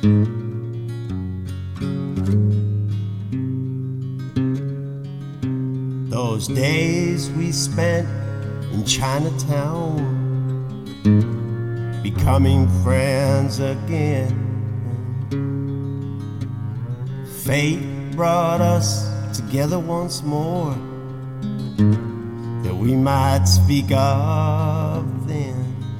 Those days we spent in Chinatown, becoming friends again. Fate brought us together once more, that we might speak of then.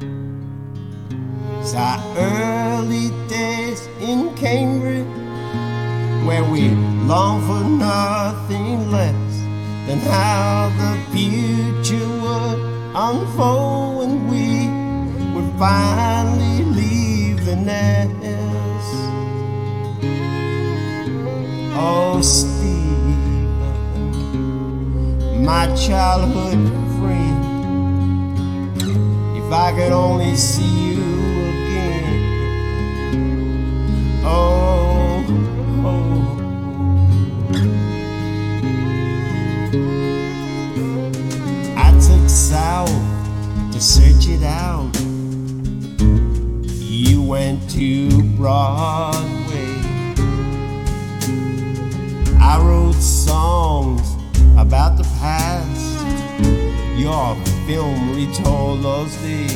It's our early days in Cambridge, where we longed for nothing less than how the future would unfold when we would finally leave the nest. Oh, Stephen, my childhood friend, if I could only see you again. Oh, oh. I took south to search it out. You went to Broadway. I wrote songs about the past. Your film retold those days.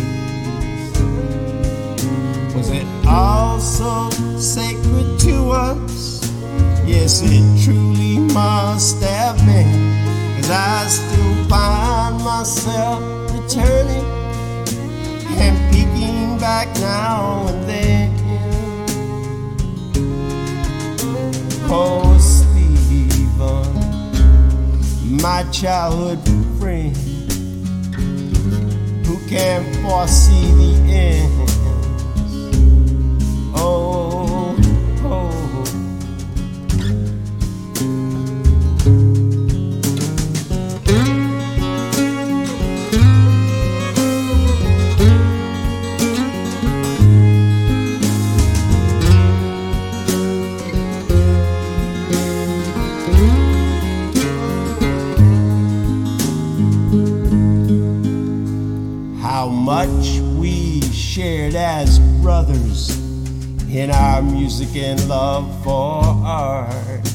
Was it all so sacred to us? Yes, it truly must have been. 'Cause I still find myself returning and peeking back now and then. Oh, Stephen, my childhood friend, who can foresee the end. Oh, oh. How much we shared as brothers in our music and love for art.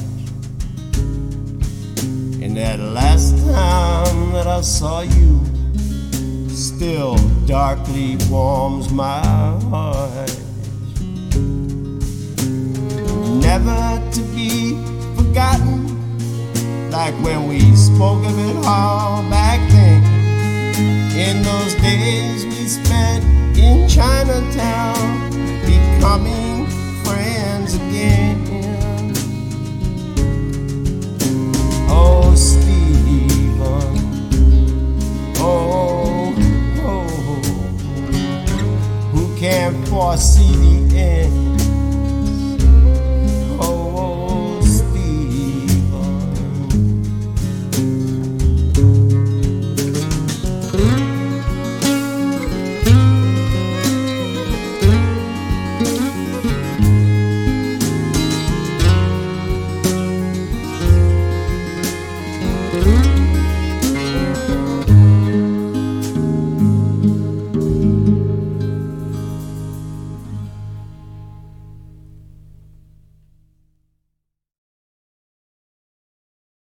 And that last time that I saw you still darkly warms my heart. Never to be forgotten, like when we spoke of it all back then. In those days we spent in Chinatown, becoming friends again. Oh, Stephen, oh, oh, who can foresee the end?